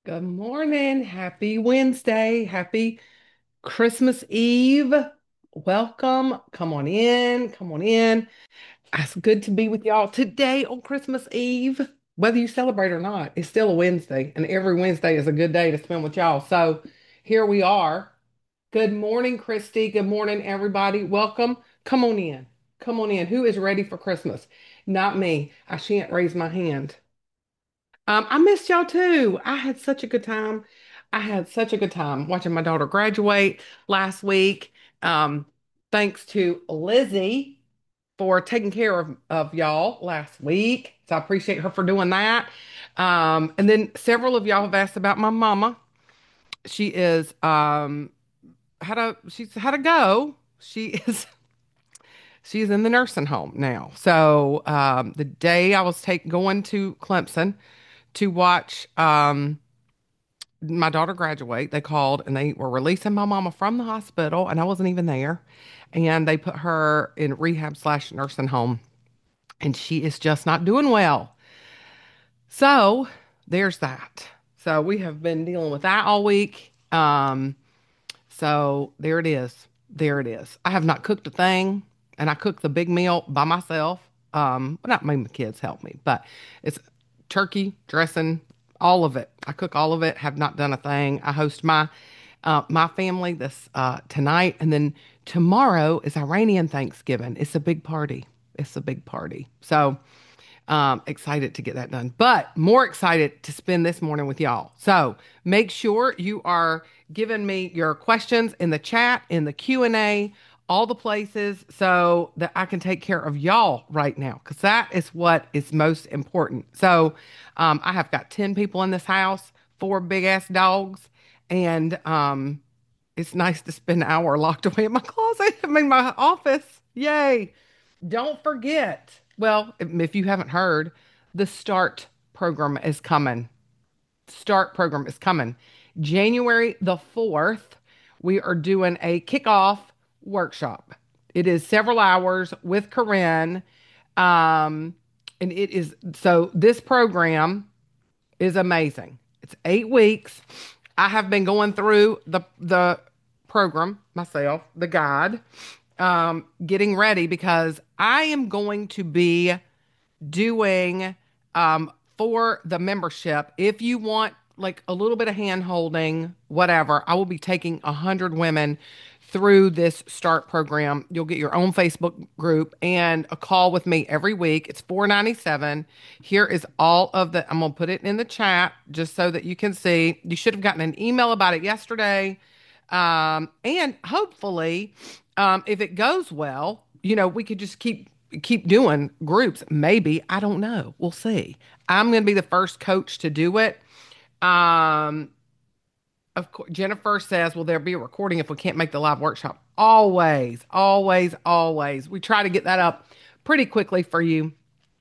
Good morning. Happy Wednesday. Happy Christmas Eve. Welcome. Come on in. Come on in. It's good to be with y'all today on Christmas Eve. Whether you celebrate or not, it's still a Wednesday, and every Wednesday is a good day to spend with y'all. So here we are. Good morning, Christy. Good morning, everybody. Welcome. Come on in. Come on in. Who is ready for Christmas? Not me. I shan't raise my hand. I missed y'all too. I had such a good time. I had such a good time watching my daughter graduate last week. Um, Thanks to Lizzie for taking care of y'all last week. So I appreciate her for doing that. And then several of y'all have asked about my mama. She is she's had a go. She is she's in the nursing home now. So the day I was going to Clemson to watch my daughter graduate, they called and they were releasing my mama from the hospital, and I wasn't even there. And they put her in rehab slash nursing home, and she is just not doing well. So there's that. So we have been dealing with that all week. So there it is. There it is. I have not cooked a thing, and I cooked the big meal by myself. Well, not maybe my kids help me, but it's turkey, dressing, all of it. I cook all of it. Have not done a thing. I host my family this tonight, and then tomorrow is Iranian Thanksgiving. It's a big party. It's a big party. So excited to get that done, but more excited to spend this morning with y'all. So make sure you are giving me your questions in the chat, in the Q&A, all the places so that I can take care of y'all right now, because that is what is most important. So I have got 10 people in this house, four big ass dogs, and it's nice to spend an hour locked away in my closet. I mean, my office. Yay. Don't forget. Well, if you haven't heard, the START program is coming. START program is coming. January the 4th, we are doing a kickoff workshop. It is several hours with Corinne. Um, and it is so this program is amazing. It's 8 weeks. I have been going through the program myself, the guide, getting ready because I am going to be doing for the membership. If you want like a little bit of hand holding, whatever, I will be taking 100 women through this start program. You'll get your own Facebook group and a call with me every week. It's $4.97. Here is all of the, I'm gonna put it in the chat just so that you can see. You should have gotten an email about it yesterday. And hopefully, if it goes well, we could just keep doing groups. Maybe, I don't know. We'll see. I'm going to be the first coach to do it. Um, of course, Jennifer says, "Will there be a recording if we can't make the live workshop?" Always, always, always. We try to get that up pretty quickly for you.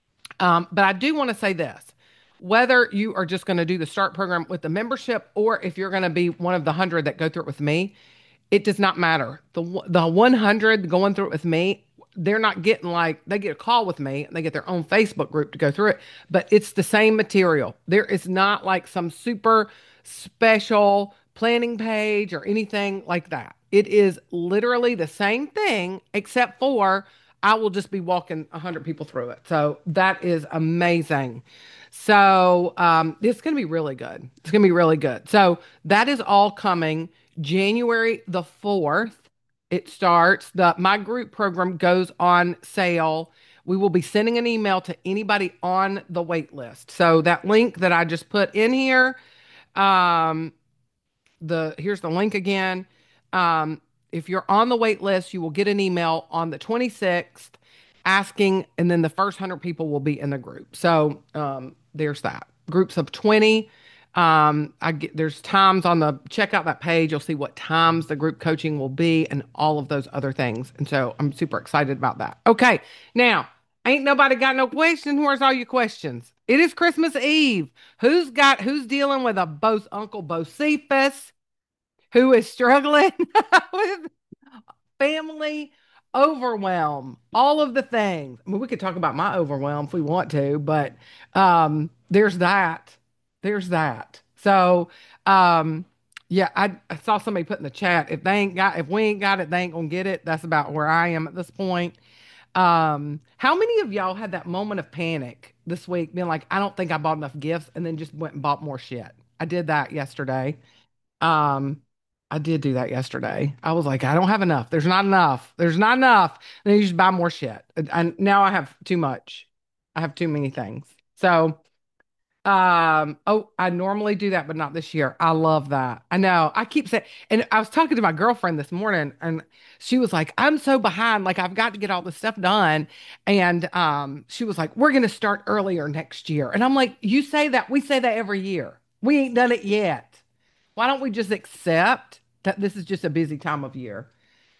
But I do want to say this. Whether you are just going to do the start program with the membership or if you're going to be one of the 100 that go through it with me, it does not matter. The 100 going through it with me, they're not getting like they get a call with me and they get their own Facebook group to go through it, but it's the same material. There is not like some super special planning page or anything like that. It is literally the same thing except for I will just be walking 100 people through it. So that is amazing. So it's going to be really good. It's going to be really good. So that is all coming January the 4th. It starts. My group program goes on sale. We will be sending an email to anybody on the wait list. So that link that I just put in here, um, here's the link again. If you're on the wait list, you will get an email on the 26th asking, and then the first 100 people will be in the group. So there's that. Groups of 20. There's times on the check out that page. You'll see what times the group coaching will be and all of those other things. And so I'm super excited about that. Okay, now ain't nobody got no questions. Where's all your questions? It is Christmas Eve. Who's dealing with a Uncle Bocephus who is struggling with family overwhelm, all of the things. I mean, we could talk about my overwhelm if we want to, but there's that. There's that. So, um, yeah, I saw somebody put in the chat, if we ain't got it, they ain't gonna get it. That's about where I am at this point. How many of y'all had that moment of panic this week, being like, I don't think I bought enough gifts, and then just went and bought more shit? I did that yesterday. Um, I did do that yesterday. I was like, I don't have enough. There's not enough. There's not enough. Then you just buy more shit. And now I have too much. I have too many things. So, oh, I normally do that, but not this year. I love that. I know. I keep saying, and I was talking to my girlfriend this morning, and she was like, I'm so behind. Like, I've got to get all this stuff done. And she was like, we're going to start earlier next year. And I'm like, you say that. We say that every year. We ain't done it yet. Why don't we just accept that this is just a busy time of year?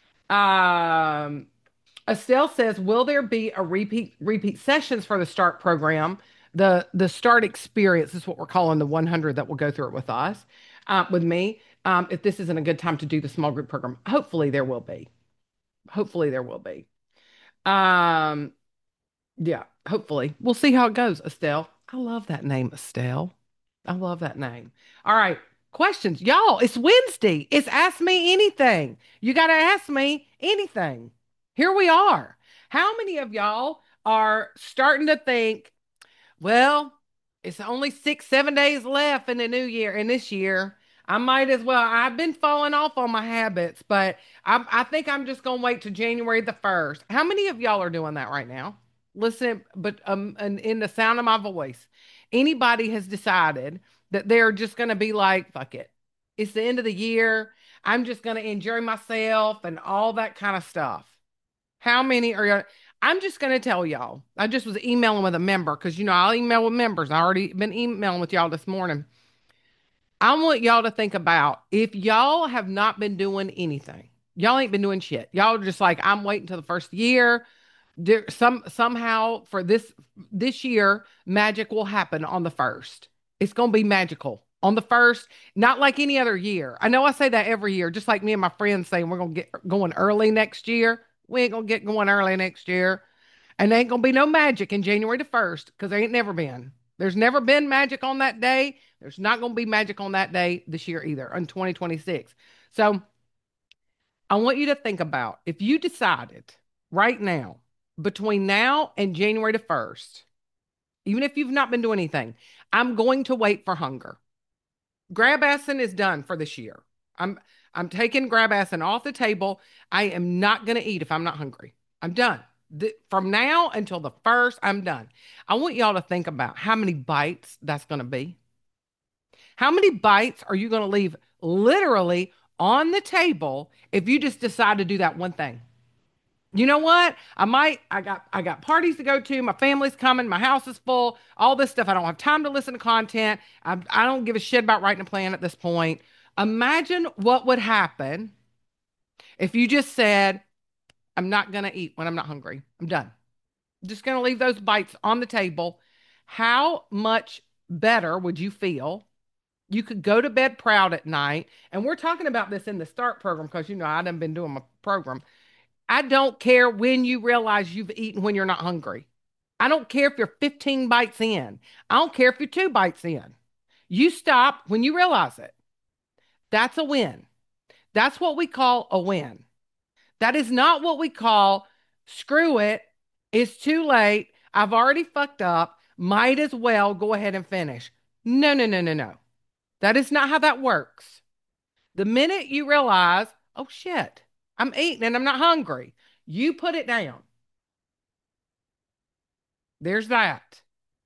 Um, Estelle says, "Will there be a repeat sessions for the START program? The START experience is what we're calling the 100 that will go through it with us, with me. If this isn't a good time to do the small group program, hopefully there will be. Hopefully there will be. Um, yeah, hopefully. We'll see how it goes, Estelle. I love that name, Estelle. I love that name. All right. Questions. Y'all, it's Wednesday. It's Ask Me Anything. You got to ask me anything. Here we are. How many of y'all are starting to think, well, it's only 6, 7 days left in the new year, in this year. I might as well. I've been falling off on my habits, but I think I'm just gonna wait till January the 1st. How many of y'all are doing that right now? Listen, but and in the sound of my voice, anybody has decided that they're just gonna be like, fuck it. It's the end of the year. I'm just gonna enjoy myself and all that kind of stuff. How many are? I'm just going to tell y'all. I just was emailing with a member because, I'll email with members. I already been emailing with y'all this morning. I want y'all to think about if y'all have not been doing anything, y'all ain't been doing shit. Y'all are just like, I'm waiting till the first year. Somehow for this year, magic will happen on the first. It's gonna be magical on the first, not like any other year. I know I say that every year, just like me and my friends saying we're gonna get going early next year. We ain't gonna get going early next year. And there ain't gonna be no magic in January the 1st, because there ain't never been. There's never been magic on that day. There's not gonna be magic on that day this year either, in 2026. So I want you to think about if you decided right now, between now and January the 1st, even if you've not been doing anything, I'm going to wait for hunger. Grab assing is done for this year. I'm I'm taking grab assing off the table. I am not going to eat if I'm not hungry. I'm done. From now until the first, I'm done. I want y'all to think about how many bites that's going to be. How many bites are you going to leave literally on the table if you just decide to do that one thing? You know what? I got parties to go to. My family's coming. My house is full. All this stuff. I don't have time to listen to content. I don't give a shit about writing a plan at this point. Imagine what would happen if you just said, I'm not going to eat when I'm not hungry. I'm done. I'm just going to leave those bites on the table. How much better would you feel? You could go to bed proud at night. And we're talking about this in the START program because, I done been doing my program. I don't care when you realize you've eaten when you're not hungry. I don't care if you're 15 bites in. I don't care if you're 2 bites in. You stop when you realize it. That's a win. That's what we call a win. That is not what we call screw it. It's too late. I've already fucked up. Might as well go ahead and finish. No, no, no, no, no. That is not how that works. The minute you realize, oh shit, I'm eating and I'm not hungry, you put it down. There's that.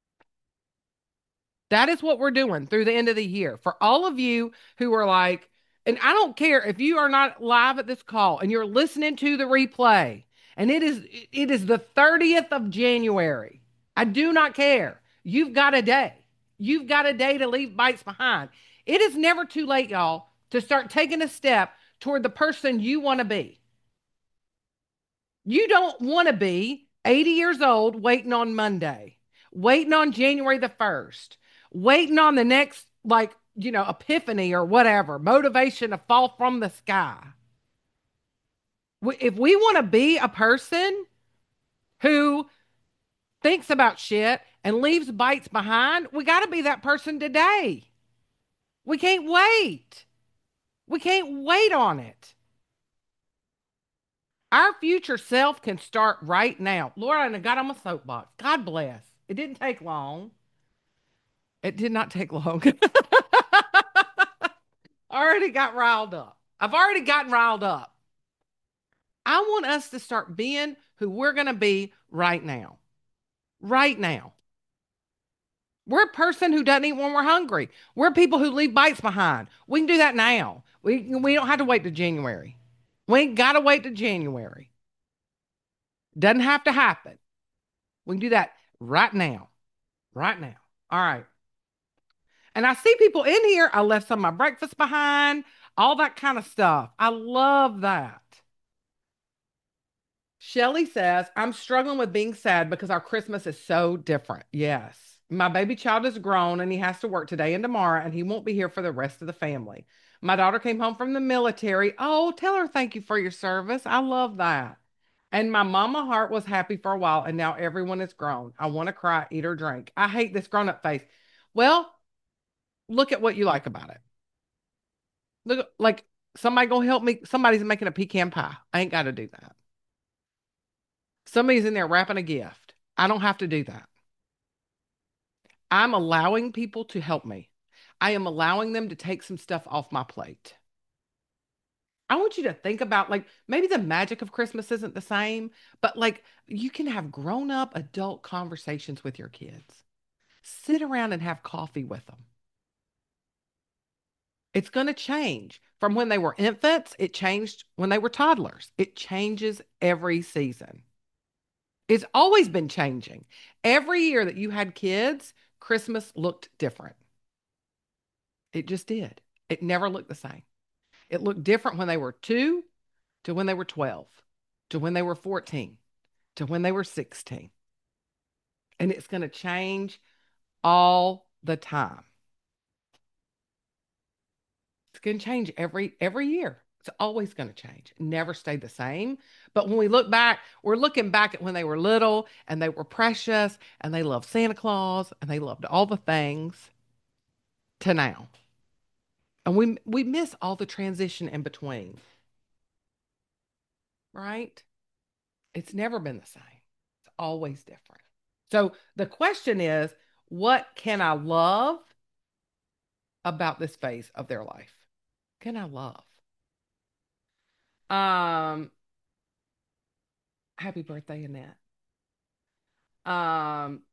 That is what we're doing through the end of the year. For all of you who are like, and I don't care if you are not live at this call and you're listening to the replay, and it is the 30th of January. I do not care. You've got a day. You've got a day to leave bites behind. It is never too late, y'all, to start taking a step toward the person you want to be. You don't want to be 80 years old waiting on Monday, waiting on January the 1st, waiting on the next, like, epiphany or whatever, motivation to fall from the sky. If we want to be a person who thinks about shit and leaves bites behind, we got to be that person today. We can't wait. We can't wait on it. Our future self can start right now. Laura, and I got on my soapbox. God bless. It didn't take long. It did not take long. Already got riled up. I've already gotten riled up. I want us to start being who we're going to be right now. Right now. We're a person who doesn't eat when we're hungry. We're people who leave bites behind. We can do that now. We don't have to wait to January. We ain't got to wait to January. Doesn't have to happen. We can do that right now. Right now. All right. And I see people in here. I left some of my breakfast behind, all that kind of stuff. I love that. Shelly says, I'm struggling with being sad because our Christmas is so different. Yes. My baby child is grown and he has to work today and tomorrow, and he won't be here for the rest of the family. My daughter came home from the military. Oh, tell her thank you for your service. I love that. And my mama heart was happy for a while, and now everyone is grown. I want to cry, eat, or drink. I hate this grown up face. Well, look at what you like about it. Look, like somebody gonna help me. Somebody's making a pecan pie. I ain't got to do that. Somebody's in there wrapping a gift. I don't have to do that. I'm allowing people to help me. I am allowing them to take some stuff off my plate. I want you to think about like maybe the magic of Christmas isn't the same, but like you can have grown up adult conversations with your kids. Sit around and have coffee with them. It's going to change from when they were infants. It changed when they were toddlers. It changes every season. It's always been changing. Every year that you had kids, Christmas looked different. It just did. It never looked the same. It looked different when they were 2 to when they were 12 to when they were 14 to when they were 16. And it's going to change all the time. It's going to change every year. It's always going to change. Never stay the same. But when we look back, we're looking back at when they were little and they were precious and they loved Santa Claus and they loved all the things to now. And we miss all the transition in between, right? It's never been the same. It's always different. So the question is, what can I love about this phase of their life? Can I love? Um, Happy birthday, Annette. Um,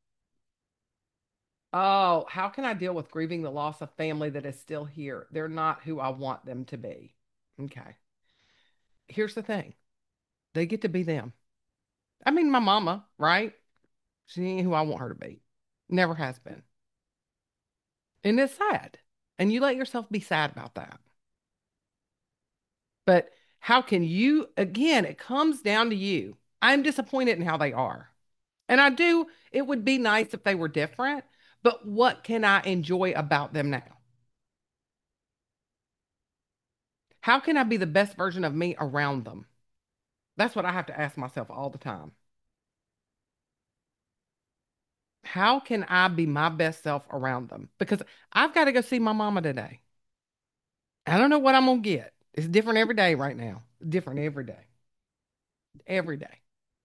oh, how can I deal with grieving the loss of family that is still here? They're not who I want them to be. Okay. Here's the thing. They get to be them. I mean, my mama, right? She ain't who I want her to be. Never has been. And it's sad. And you let yourself be sad about that. But how can you, again, it comes down to you. I'm disappointed in how they are. And I do, it would be nice if they were different, but what can I enjoy about them now? How can I be the best version of me around them? That's what I have to ask myself all the time. How can I be my best self around them? Because I've got to go see my mama today. I don't know what I'm going to get. It's different every day right now. Different every day. Every day.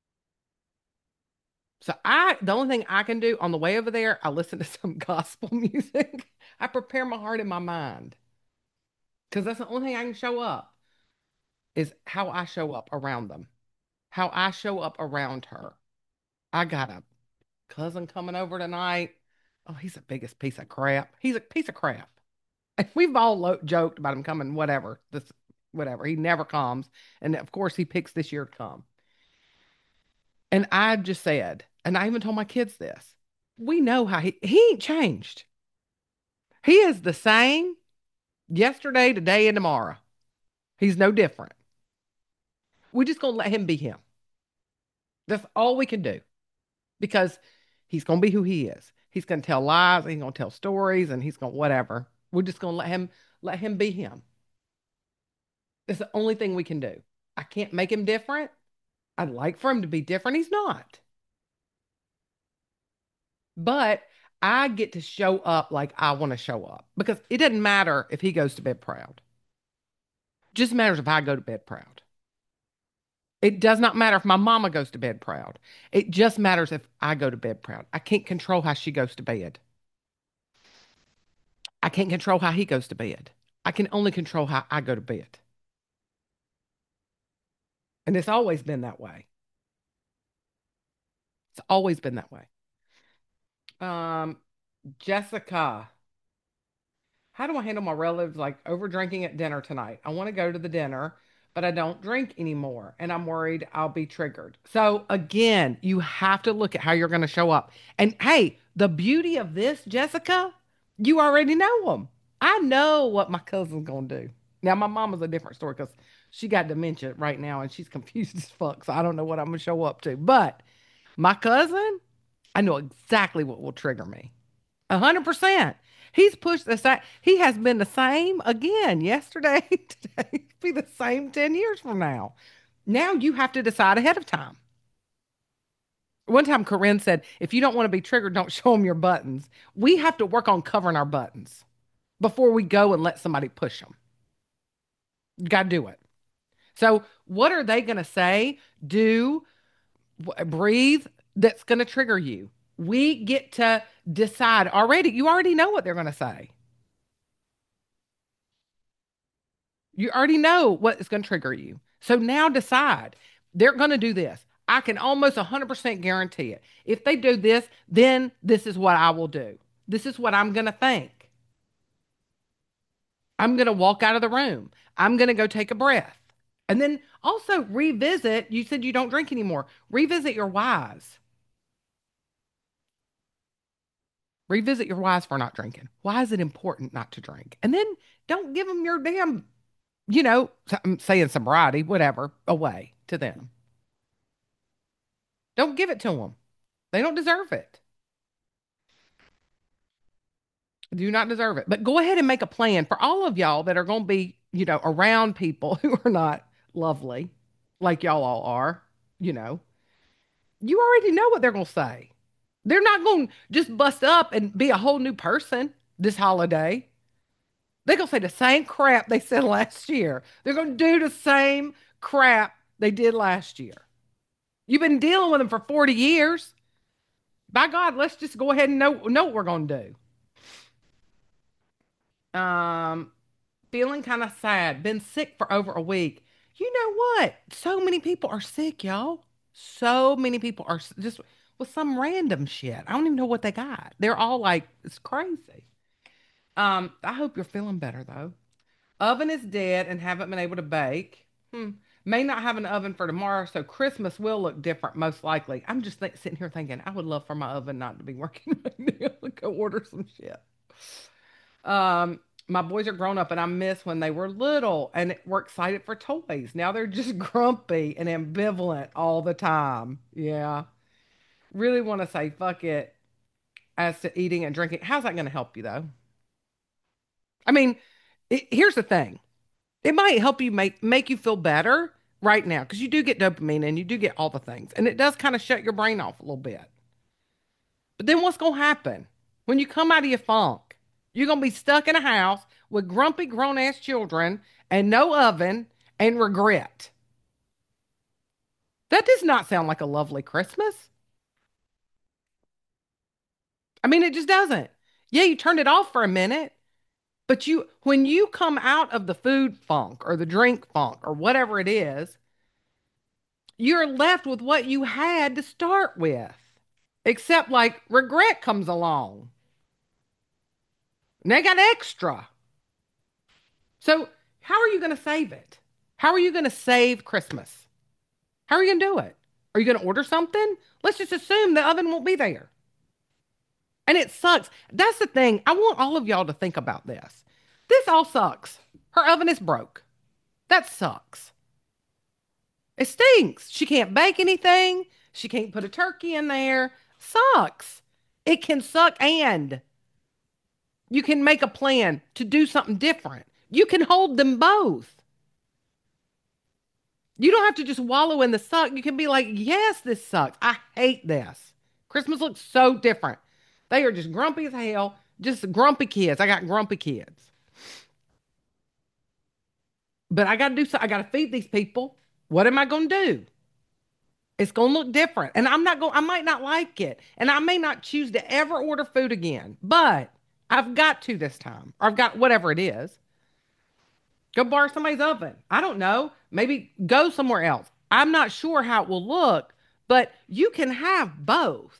So the only thing I can do on the way over there, I listen to some gospel music. I prepare my heart and my mind because that's the only thing I can show up is how I show up around them, how I show up around her. I got a cousin coming over tonight. Oh, he's the biggest piece of crap. He's a piece of crap. We've all joked about him coming, whatever, this, whatever. He never comes. And of course, he picks this year to come. And I just said, and I even told my kids this, we know how he ain't changed. He is the same yesterday, today, and tomorrow. He's no different. We're just going to let him be him. That's all we can do because he's going to be who he is. He's going to tell lies, and he's going to tell stories, and he's going to whatever. We're just going to let him be him. That's the only thing we can do. I can't make him different. I'd like for him to be different. He's not. But I get to show up like I want to show up because it doesn't matter if he goes to bed proud. Just matters if I go to bed proud. It does not matter if my mama goes to bed proud. It just matters if I go to bed proud. I can't control how she goes to bed. I can't control how he goes to bed. I can only control how I go to bed. And it's always been that way. It's always been that way. Um, Jessica, how do I handle my relatives like over drinking at dinner tonight? I want to go to the dinner, but I don't drink anymore, and I'm worried I'll be triggered. So again, you have to look at how you're going to show up. And hey, the beauty of this, Jessica, you already know them. I know what my cousin's going to do. Now, my mama's a different story because she got dementia right now and she's confused as fuck. So I don't know what I'm going to show up to. But my cousin, I know exactly what will trigger me. 100%. He's pushed the same. He has been the same again yesterday, today. Be the same 10 years from now. Now you have to decide ahead of time. One time, Corinne said, if you don't want to be triggered, don't show them your buttons. We have to work on covering our buttons before we go and let somebody push them. You got to do it. So, what are they going to say? Do, breathe, that's going to trigger you. We get to decide already. You already know what they're going to say. You already know what is going to trigger you. So now decide. They're going to do this. I can almost 100% guarantee it. If they do this, then this is what I will do. This is what I'm going to think. I'm going to walk out of the room. I'm going to go take a breath. And then also revisit. You said you don't drink anymore. Revisit your whys. Revisit your whys for not drinking. Why is it important not to drink? And then don't give them your damn, I'm saying sobriety, whatever, away to them. Don't give it to them. They don't deserve it. Do not deserve it. But go ahead and make a plan for all of y'all that are going to be, around people who are not lovely, like y'all all are. You know, you already know what they're going to say. They're not going to just bust up and be a whole new person this holiday. They're going to say the same crap they said last year. They're going to do the same crap they did last year. You've been dealing with them for 40 years. By God, let's just go ahead and know what we're going to do. Feeling kind of sad. Been sick for over a week. You know what? So many people are sick, y'all. So many people are just with some random shit. I don't even know what they got. They're all like, it's crazy. I hope you're feeling better though. Oven is dead and haven't been able to bake. May not have an oven for tomorrow, so Christmas will look different, most likely. I'm just sitting here thinking, I would love for my oven not to be working right now. Go order some shit. My boys are grown up, and I miss when they were little and were excited for toys. Now they're just grumpy and ambivalent all the time. Yeah, really want to say fuck it as to eating and drinking. How's that going to help you though? I mean, here's the thing. It might help you make you feel better right now because you do get dopamine and you do get all the things. And it does kind of shut your brain off a little bit. But then what's going to happen? When you come out of your funk, you're going to be stuck in a house with grumpy grown ass children and no oven and regret. That does not sound like a lovely Christmas. I mean, it just doesn't. Yeah, you turned it off for a minute, but when you come out of the food funk or the drink funk or whatever it is, you're left with what you had to start with. Except like regret comes along. And they got extra. So how are you going to save it? How are you going to save Christmas? How are you going to do it? Are you going to order something? Let's just assume the oven won't be there. And it sucks. That's the thing. I want all of y'all to think about this. This all sucks. Her oven is broke. That sucks. It stinks. She can't bake anything. She can't put a turkey in there. Sucks. It can suck and you can make a plan to do something different. You can hold them both. You don't have to just wallow in the suck. You can be like, yes, this sucks. I hate this. Christmas looks so different They are just grumpy as hell, just grumpy kids. I got grumpy kids. But I got to do so. I got to feed these people. What am I going to do? It's going to look different. And I might not like it. And I may not choose to ever order food again, but I've got to this time, or I've got whatever it is. Go borrow somebody's oven. I don't know. Maybe go somewhere else. I'm not sure how it will look, but you can have both.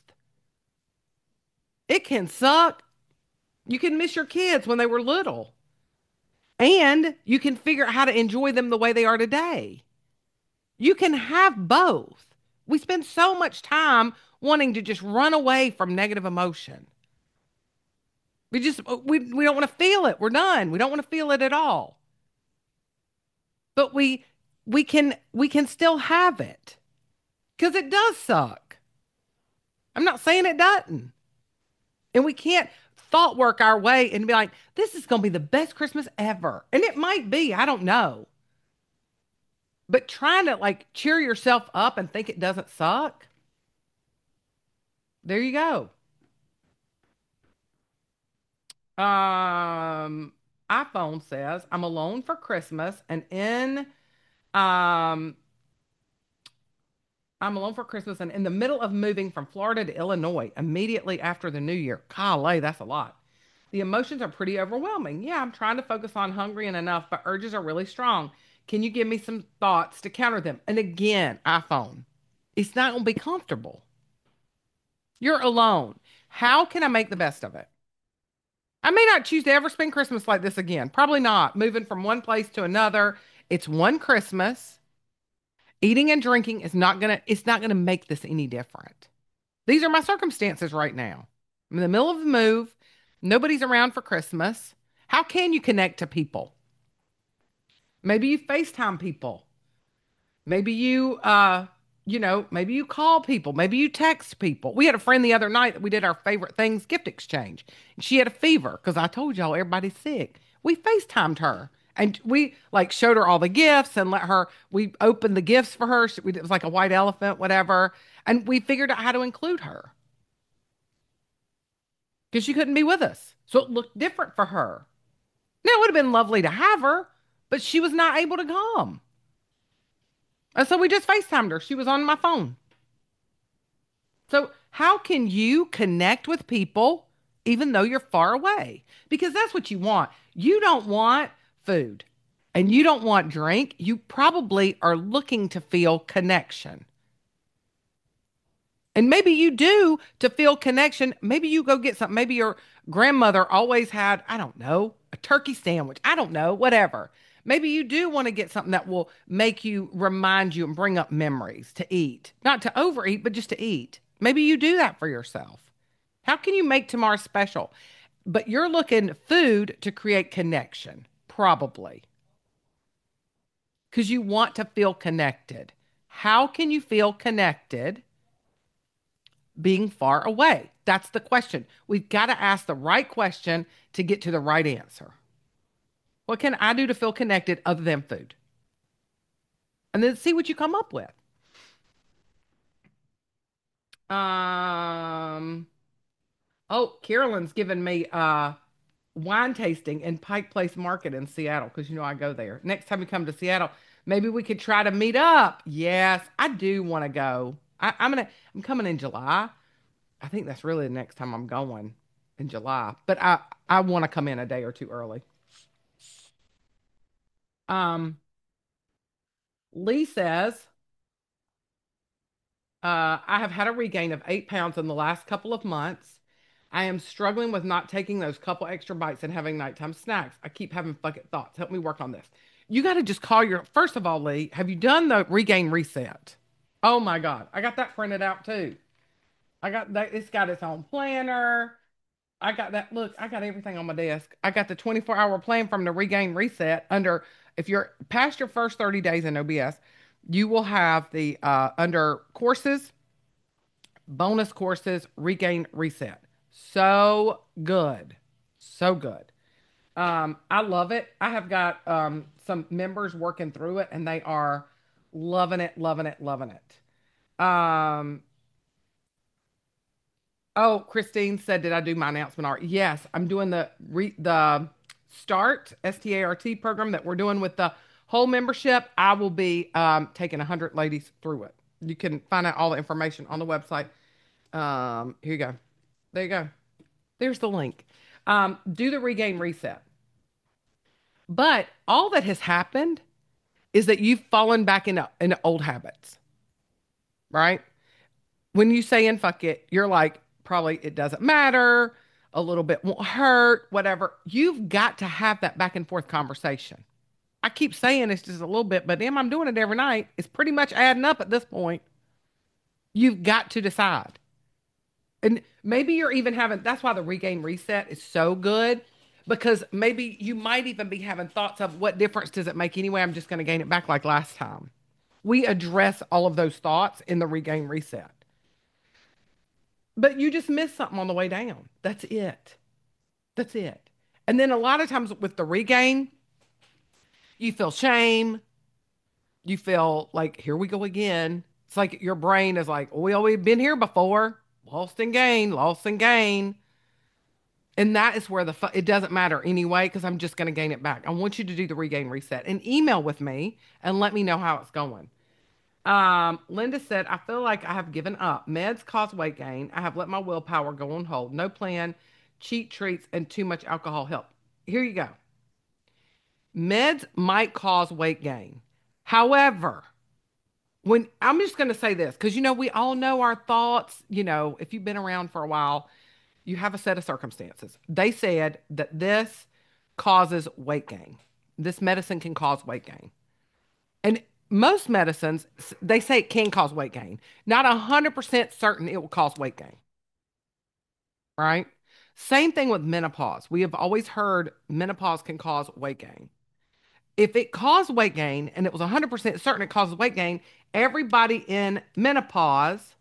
It can suck. You can miss your kids when they were little, and you can figure out how to enjoy them the way they are today. You can have both. We spend so much time wanting to just run away from negative emotion. We don't want to feel it. We're done. We don't want to feel it at all. But we can still have it because it does suck. I'm not saying it doesn't. And we can't thought work our way and be like, this is going to be the best Christmas ever. And it might be, I don't know. But trying to like cheer yourself up and think it doesn't suck, there you go. Um, iPhone says, I'm alone for Christmas um, I'm alone for Christmas and in the middle of moving from Florida to Illinois immediately after the new year. Golly, that's a lot. The emotions are pretty overwhelming. Yeah, I'm trying to focus on hungry and enough, but urges are really strong. Can you give me some thoughts to counter them? And again, iPhone, it's not going to be comfortable. You're alone. How can I make the best of it? I may not choose to ever spend Christmas like this again. Probably not. Moving from one place to another. It's one Christmas. Eating and drinking is not gonna, it's not gonna make this any different. These are my circumstances right now. I'm in the middle of the move. Nobody's around for Christmas. How can you connect to people? Maybe you FaceTime people. Maybe maybe you call people. Maybe you text people. We had a friend the other night that we did our favorite things gift exchange. And she had a fever because I told y'all everybody's sick. We FaceTimed her and we like showed her all the gifts and we opened the gifts for her. It was like a white elephant, whatever. And we figured out how to include her because she couldn't be with us. So it looked different for her. Now it would have been lovely to have her, but she was not able to come. And so we just FaceTimed her. She was on my phone. So, how can you connect with people even though you're far away? Because that's what you want. You don't want food and you don't want drink. You probably are looking to feel connection. And maybe you do to feel connection. Maybe you go get something. Maybe your grandmother always had, I don't know, a turkey sandwich. I don't know, whatever. Maybe you do want to get something that will make you remind you and bring up memories to eat. Not to overeat, but just to eat. Maybe you do that for yourself. How can you make tomorrow special? But you're looking food to create connection, probably, because you want to feel connected. How can you feel connected being far away? That's the question. We've got to ask the right question to get to the right answer. What can I do to feel connected other than food? And then see what you come up with. Um, oh, Carolyn's given me wine tasting in Pike Place Market in Seattle because you know I go there. Next time we come to Seattle, maybe we could try to meet up. Yes, I do want to go. I'm coming in July. I think that's really the next time I'm going in July. But I want to come in a day or two early. Um, Lee says, I have had a regain of 8 pounds in the last couple of months. I am struggling with not taking those couple extra bites and having nighttime snacks. I keep having bucket thoughts. Help me work on this. You got to just call first of all, Lee, have you done the regain reset? Oh my God. I got that printed out too. I got that. It's got its own planner. I got that. Look, I got everything on my desk. I got the 24-hour plan from the regain reset under, if you're past your first 30 days in OBS, you will have the under courses, bonus courses, regain reset. So good. So good. I love it. I have got some members working through it and they are loving it, loving it, loving it. Um, Oh, Christine said, did I do my announcement already? Yes, I'm doing the START program that we're doing with the whole membership. I will be taking 100 ladies through it. You can find out all the information on the website. Here you go. There you go. There's the link. Do the regain reset. But all that has happened is that you've fallen back into old habits, right? When you say and fuck it, you're like, probably it doesn't matter, a little bit won't hurt, whatever. You've got to have that back and forth conversation. I keep saying it's just a little bit, but damn, I'm doing it every night. It's pretty much adding up at this point. You've got to decide. And maybe you're even having, that's why the regain reset is so good because maybe you might even be having thoughts of what difference does it make anyway? I'm just going to gain it back like last time. We address all of those thoughts in the regain reset. But you just missed something on the way down. That's it. That's it. And then a lot of times with the regain, you feel shame. You feel like, here we go again. It's like your brain is like, well, we've been here before. Lost and gain, lost and gain. And that is where it doesn't matter anyway, because I'm just going to gain it back. I want you to do the regain reset and email with me and let me know how it's going. Linda said, I feel like I have given up. Meds cause weight gain. I have let my willpower go on hold. No plan, cheat treats, and too much alcohol help. Here you go. Meds might cause weight gain. However, when I'm just going to say this, because we all know our thoughts. If you've been around for a while, you have a set of circumstances. They said that this causes weight gain. This medicine can cause weight gain. And most medicines, they say it can cause weight gain. Not 100% certain it will cause weight gain, right? Same thing with menopause. We have always heard menopause can cause weight gain. If it caused weight gain and it was 100% certain it causes weight gain, everybody in menopause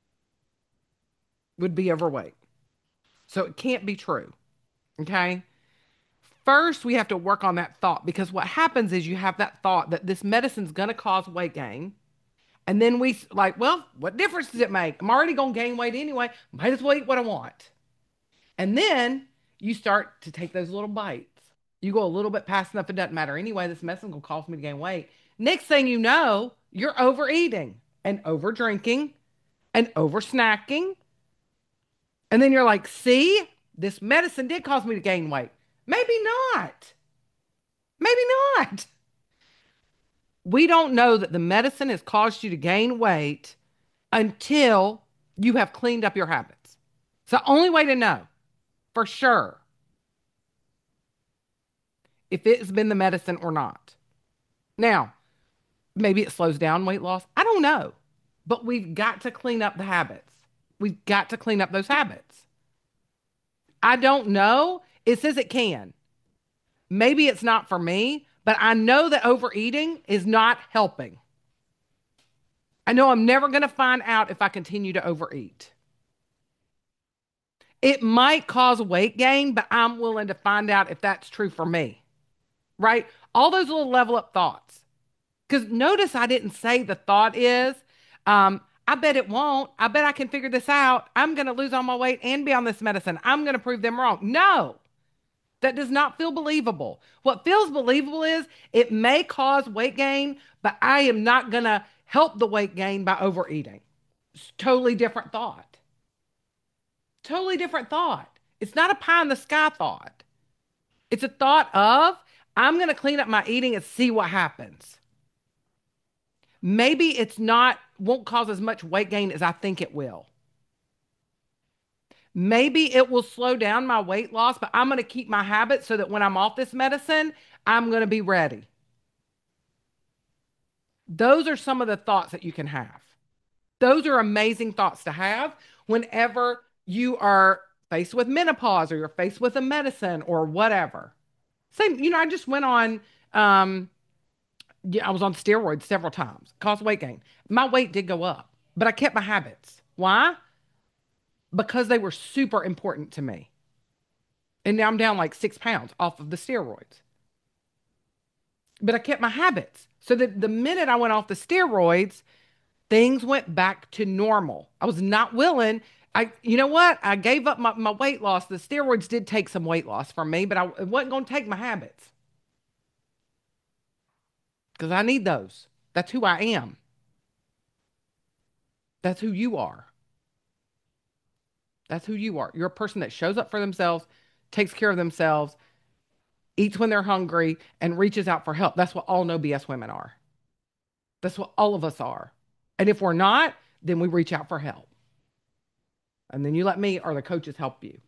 would be overweight. So it can't be true. Okay. First, we have to work on that thought because what happens is you have that thought that this medicine's going to cause weight gain. And then we like, well, what difference does it make? I'm already going to gain weight anyway. Might as well eat what I want. And then you start to take those little bites. You go a little bit past enough. It doesn't matter anyway. This medicine will cause me to gain weight. Next thing you know, you're overeating and over drinking and over snacking. And then you're like, see, this medicine did cause me to gain weight. Maybe not. Maybe not. We don't know that the medicine has caused you to gain weight until you have cleaned up your habits. It's the only way to know for sure if it's been the medicine or not. Now, maybe it slows down weight loss. I don't know. But we've got to clean up the habits. We've got to clean up those habits. I don't know. It says it can. Maybe it's not for me, but I know that overeating is not helping. I know I'm never going to find out if I continue to overeat. It might cause weight gain, but I'm willing to find out if that's true for me, right? All those little level up thoughts. Because notice I didn't say the thought is, I bet it won't. I bet I can figure this out. I'm going to lose all my weight and be on this medicine. I'm going to prove them wrong. No, that does not feel believable. What feels believable is it may cause weight gain, but I am not going to help the weight gain by overeating. It's totally different thought. Totally different thought. It's not a pie in the sky thought. It's a thought of, I'm going to clean up my eating and see what happens. Maybe it's not, won't cause as much weight gain as I think it will. Maybe it will slow down my weight loss, but I'm going to keep my habits so that when I'm off this medicine, I'm going to be ready. Those are some of the thoughts that you can have. Those are amazing thoughts to have whenever you are faced with menopause or you're faced with a medicine or whatever. Same, I just went on, yeah, I was on steroids several times, caused weight gain. My weight did go up, but I kept my habits. Why? Because they were super important to me. And now I'm down like 6 pounds off of the steroids. But I kept my habits. So that the minute I went off the steroids, things went back to normal. I was not willing. You know what? I gave up my weight loss. The steroids did take some weight loss from me, but it wasn't going to take my habits because I need those. That's who I am. That's who you are. That's who you are. You're a person that shows up for themselves, takes care of themselves, eats when they're hungry, and reaches out for help. That's what all no BS women are. That's what all of us are. And if we're not, then we reach out for help. And then you let me or the coaches help you.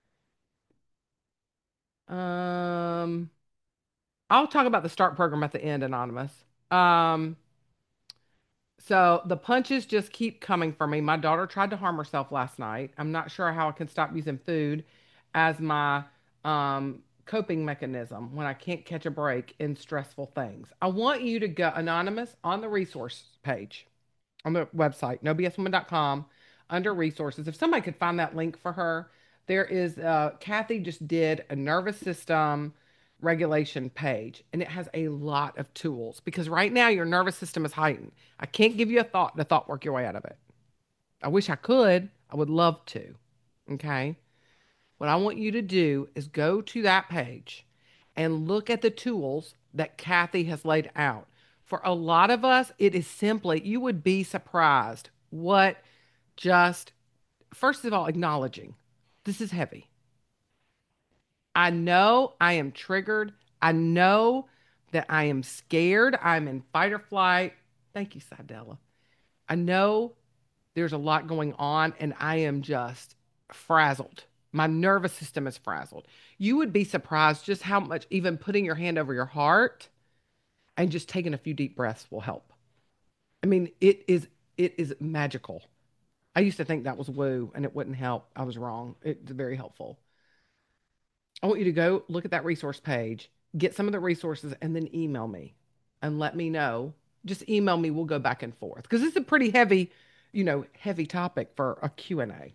Um, I'll talk about the START program at the end, Anonymous. Um, so the punches just keep coming for me. My daughter tried to harm herself last night. I'm not sure how I can stop using food as my coping mechanism when I can't catch a break in stressful things. I want you to go Anonymous on the resource page on the website, nobswoman.com, under resources. If somebody could find that link for her, there is, Kathy just did a nervous system regulation page, and it has a lot of tools because right now your nervous system is heightened. I can't give you a thought to thought work your way out of it. I wish I could. I would love to. Okay. What I want you to do is go to that page and look at the tools that Kathy has laid out. For a lot of us, it is simply, you would be surprised what just, first of all, acknowledging this is heavy. I know I am triggered. I know that I am scared. I'm in fight or flight. Thank you, Sidella. I know there's a lot going on and I am just frazzled. My nervous system is frazzled. You would be surprised just how much even putting your hand over your heart and just taking a few deep breaths will help. I mean, it is magical. I used to think that was woo and it wouldn't help. I was wrong. It's very helpful. I want you to go look at that resource page, get some of the resources, and then email me and let me know. Just email me. We'll go back and forth because it's a pretty heavy, heavy topic for a Q&A.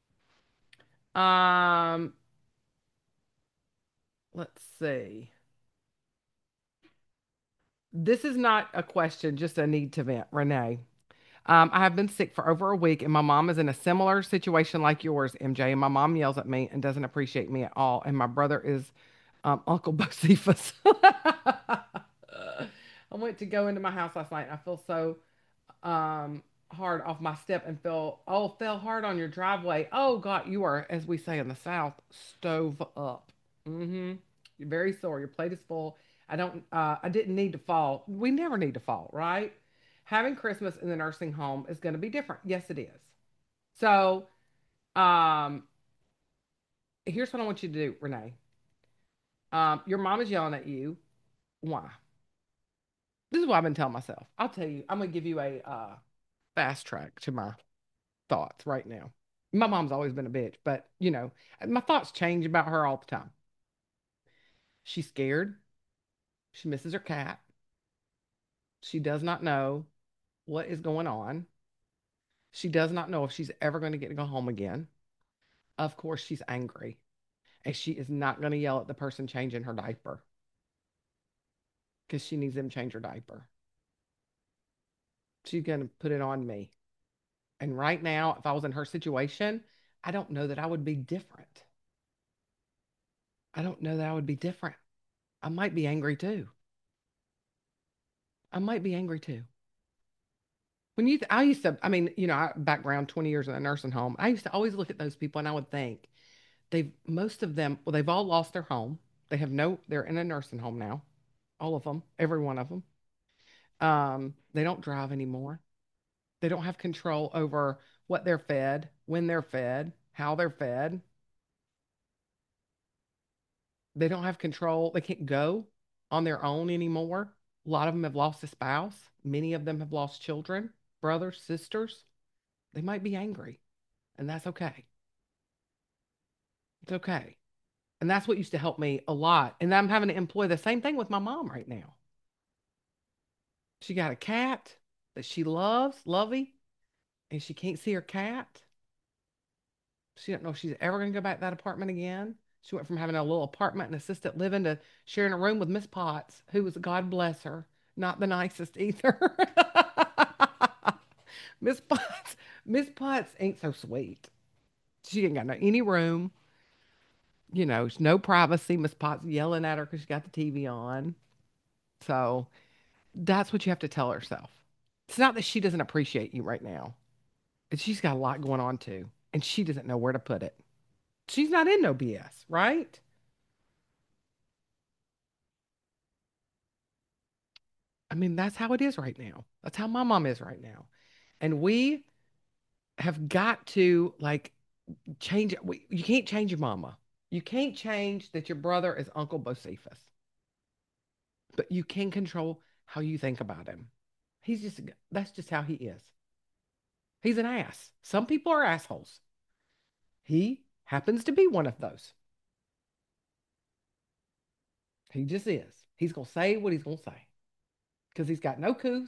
Um, let's see. This is not a question, just a need to vent, Renee. I have been sick for over a week, and my mom is in a similar situation like yours, MJ. And my mom yells at me and doesn't appreciate me at all. And my brother is Uncle Bocephus. I went to go into my house last night. I feel so hard off my step and fell hard on your driveway. Oh God, you are, as we say in the South, stove up. Mm-hmm. You're very sore. Your plate is full. I didn't need to fall. We never need to fall, right? Having Christmas in the nursing home is going to be different. Yes, it is. So, um, here's what I want you to do, Renee. Your mom is yelling at you. Why? This is what I've been telling myself. I'll tell you, I'm going to give you a fast track to my thoughts right now. My mom's always been a bitch, but my thoughts change about her all the time. She's scared. She misses her cat. She does not know what is going on. She does not know if she's ever going to get to go home again. Of course, she's angry, and she is not going to yell at the person changing her diaper because she needs them to change her diaper. She's going to put it on me. And right now, if I was in her situation, I don't know that I would be different. I don't know that I would be different. I might be angry too. I might be angry too. I used to, I mean, background 20 years in a nursing home. I used to always look at those people and I would think most of them, well, they've all lost their home. They're in a nursing home now. All of them, every one of them. They don't drive anymore. They don't have control over what they're fed, when they're fed, how they're fed. They don't have control. They can't go on their own anymore. A lot of them have lost a spouse. Many of them have lost children, brothers, sisters. They might be angry, and that's okay. It's okay. And that's what used to help me a lot. And I'm having to employ the same thing with my mom right now. She got a cat that she loves, Lovey, and she can't see her cat. She don't know if she's ever going to go back to that apartment again. She went from having a little apartment and assisted living to sharing a room with Miss Potts, who was, God bless her, not the nicest either. Miss Potts, Miss Potts ain't so sweet. She ain't got any room. There's no privacy. Miss Potts yelling at her because she got the TV on. So that's what you have to tell herself. It's not that she doesn't appreciate you right now. She's got a lot going on too, and she doesn't know where to put it. She's not in no BS, right? I mean, that's how it is right now. That's how my mom is right now. And we have got to like change it. You can't change your mama. You can't change that your brother is Uncle Bocephus, but you can control how you think about him. That's just how he is. He's an ass. Some people are assholes. He happens to be one of those. He just is. He's going to say what he's going to say because he's got no couth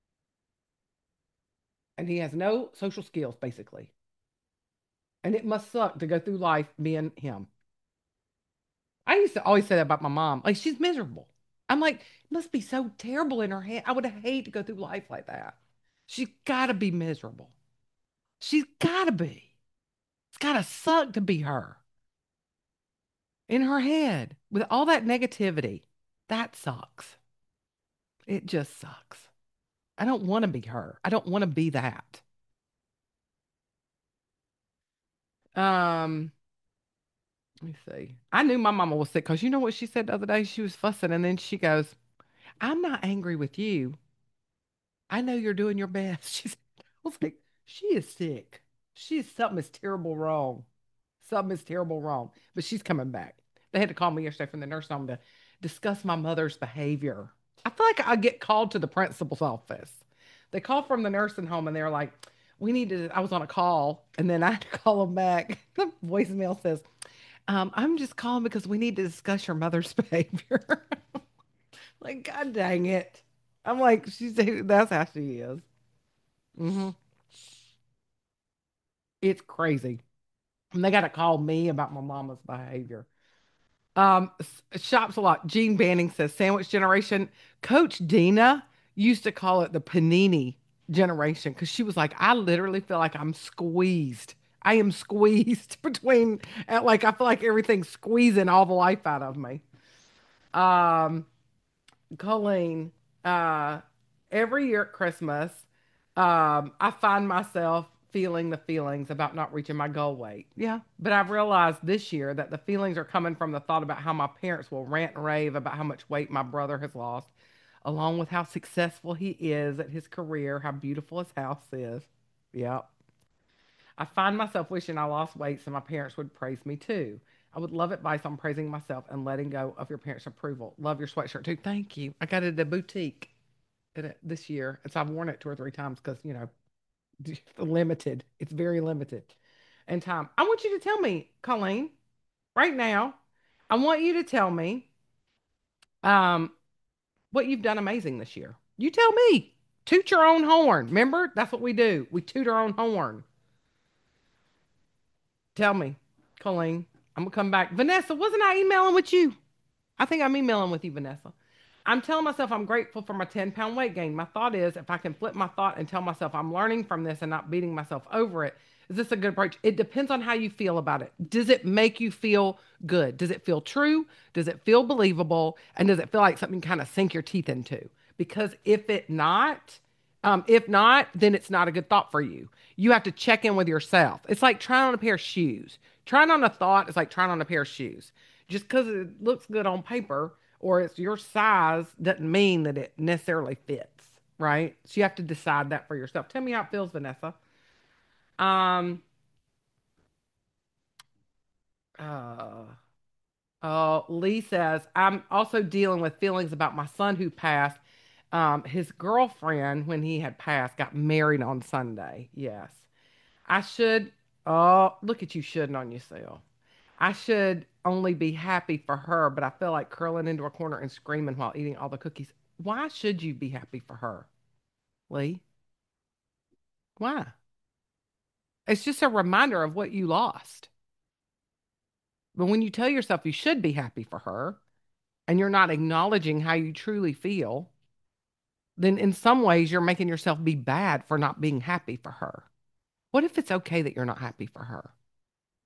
and he has no social skills, basically. And it must suck to go through life being him. I used to always say that about my mom. Like, she's miserable. I'm like, it must be so terrible in her head. I would hate to go through life like that. She's got to be miserable. She's got to be. It's got to suck to be her in her head with all that negativity. That sucks. It just sucks. I don't want to be her. I don't want to be that. Um, Let me see. I knew my mama was sick because you know what she said the other day? She was fussing and then she goes, I'm not angry with you. I know you're doing your best. She said, I was like, she is sick. Something is terrible wrong. Something is terrible wrong. But she's coming back. They had to call me yesterday from the nurse home to discuss my mother's behavior. I feel like I get called to the principal's office. They called from the nursing home and they're like, we need to. I was on a call and then I had to call them back. The voicemail says, I'm just calling because we need to discuss your mother's behavior. Like, God dang it. I'm like, that's how she is. Hmm. It's crazy. And they got to call me about my mama's behavior. Shops a lot. Gene Banning says sandwich generation. Coach Dina used to call it the panini generation because she was like, I literally feel like I'm squeezed. I am squeezed between, like, I feel like everything's squeezing all the life out of me. Um, Colleen, uh, every year at Christmas, I find myself feeling the feelings about not reaching my goal weight. Yeah, but I've realized this year that the feelings are coming from the thought about how my parents will rant and rave about how much weight my brother has lost, along with how successful he is at his career, how beautiful his house is. Yep. I find myself wishing I lost weight so my parents would praise me too. I would love advice on praising myself and letting go of your parents' approval. Love your sweatshirt too. Thank you. I got it at a boutique this year. And so I've worn it 2 or 3 times because, limited. It's very limited in time. I want you to tell me, Colleen, right now, I want you to tell me um, what you've done amazing this year. You tell me. Toot your own horn. Remember? That's what we do. We toot our own horn. Tell me, Colleen. I'm gonna come back. Vanessa, wasn't I emailing with you? I think I'm emailing with you, Vanessa. I'm telling myself I'm grateful for my 10-pound weight gain. My thought is if I can flip my thought and tell myself I'm learning from this and not beating myself over it, is this a good approach? It depends on how you feel about it. Does it make you feel good? Does it feel true? Does it feel believable? And does it feel like something kind of sink your teeth into? Because if not, then it's not a good thought for you. You have to check in with yourself. It's like trying on a pair of shoes. Trying on a thought is like trying on a pair of shoes. Just because it looks good on paper or it's your size doesn't mean that it necessarily fits, right? So you have to decide that for yourself. Tell me how it feels, Vanessa. Um, uh, Lee says, I'm also dealing with feelings about my son who passed. His girlfriend, when he had passed, got married on Sunday. Yes. I should, oh, look at you shoulding on yourself. I should only be happy for her, but I feel like curling into a corner and screaming while eating all the cookies. Why should you be happy for her, Lee? Why? It's just a reminder of what you lost. But when you tell yourself you should be happy for her and you're not acknowledging how you truly feel, then in some ways you're making yourself be bad for not being happy for her. What if it's okay that you're not happy for her?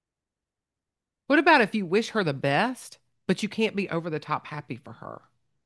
What about if you wish her the best, but you can't be over the top happy for her?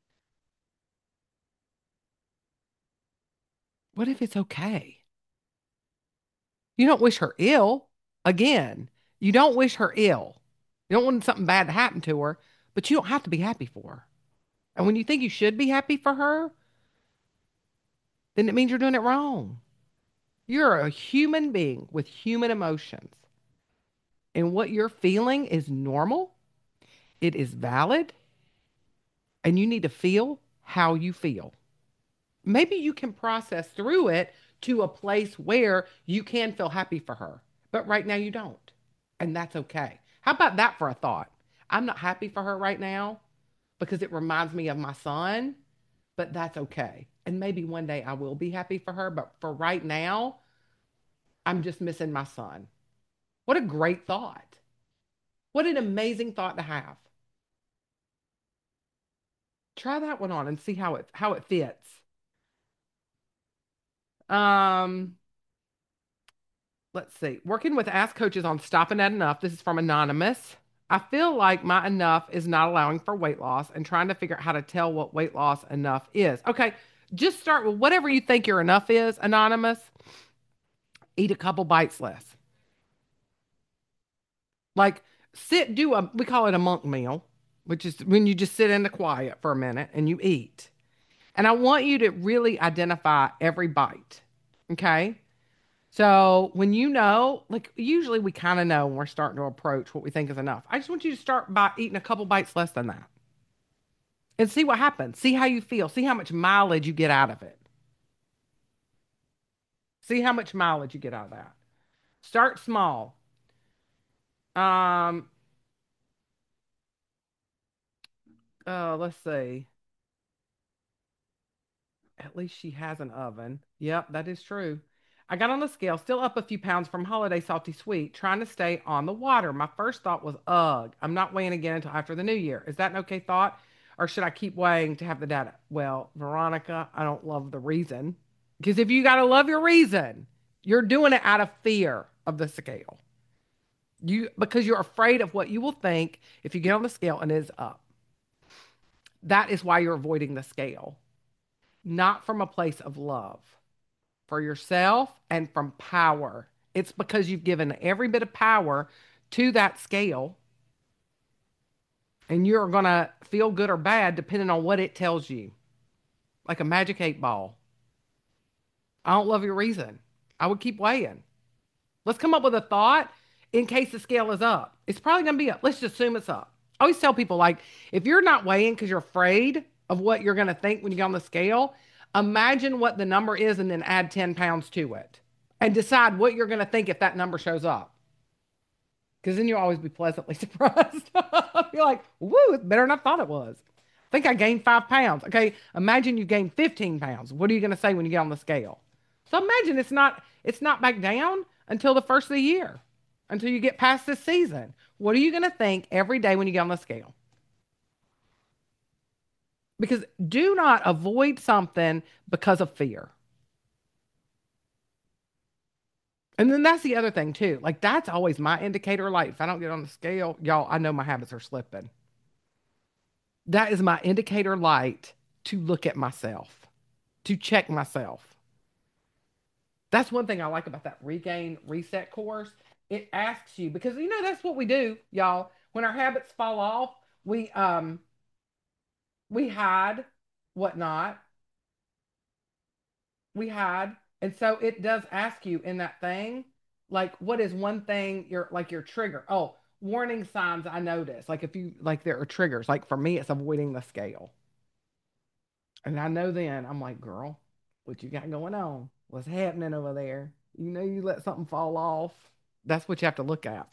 What if it's okay? You don't wish her ill. Again, you don't wish her ill. You don't want something bad to happen to her, but you don't have to be happy for her. And when you think you should be happy for her, then it means you're doing it wrong. You're a human being with human emotions. And what you're feeling is normal, it is valid, and you need to feel how you feel. Maybe you can process through it to a place where you can feel happy for her, but right now you don't. And that's okay. How about that for a thought? I'm not happy for her right now because it reminds me of my son, but that's okay. And maybe one day I will be happy for her, but for right now, I'm just missing my son. What a great thought. What an amazing thought to have. Try that one on and see how it fits. Um, let's see. Working with Ask Coaches on stopping at enough. This is from Anonymous. I feel like my enough is not allowing for weight loss and trying to figure out how to tell what weight loss enough is. Okay, just start with whatever you think your enough is, Anonymous. Eat a couple bites less. Like we call it a monk meal, which is when you just sit in the quiet for a minute and you eat. And I want you to really identify every bite. Okay. So when you know, like usually we kind of know when we're starting to approach what we think is enough. I just want you to start by eating a couple bites less than that and see what happens. See how you feel. See how much mileage you get out of it. See how much mileage you get out of that. Start small. Um, let's see. At least she has an oven. Yep, that is true. I got on the scale, still up a few pounds from holiday salty sweet, trying to stay on the water. My first thought was, ugh, I'm not weighing again until after the new year. Is that an okay thought? Or should I keep weighing to have the data? Well, Veronica, I don't love the reason. Because if you got to love your reason, you're doing it out of fear of the scale. Because you're afraid of what you will think if you get on the scale and it is up. That is why you're avoiding the scale, not from a place of love for yourself and from power. It's because you've given every bit of power to that scale, and you're going to feel good or bad depending on what it tells you, like a magic 8 ball. I don't love your reason. I would keep weighing. Let's come up with a thought in case the scale is up. It's probably going to be up. Let's just assume it's up. I always tell people, like, if you're not weighing because you're afraid of what you're going to think when you get on the scale, imagine what the number is and then add 10 pounds to it and decide what you're going to think if that number shows up. Because then you'll always be pleasantly surprised. You're like, woo, it's better than I thought it was. I think I gained 5 pounds. Okay, imagine you gained 15 pounds. What are you going to say when you get on the scale? So imagine it's not back down until the first of the year, until you get past this season. What are you going to think every day when you get on the scale? Because do not avoid something because of fear. And then that's the other thing too. Like that's always my indicator. Like if I don't get on the scale, y'all, I know my habits are slipping. That is my indicator light to look at myself, to check myself. That's one thing I like about that regain reset course. It asks you because that's what we do, y'all. When our habits fall off, we hide whatnot. We hide. And so it does ask you in that thing, like what is one thing your trigger? Oh, warning signs I notice. Like if you like there are triggers. Like for me, it's avoiding the scale. And I know then I'm like, girl, what you got going on? What's happening over there? You let something fall off. That's what you have to look at.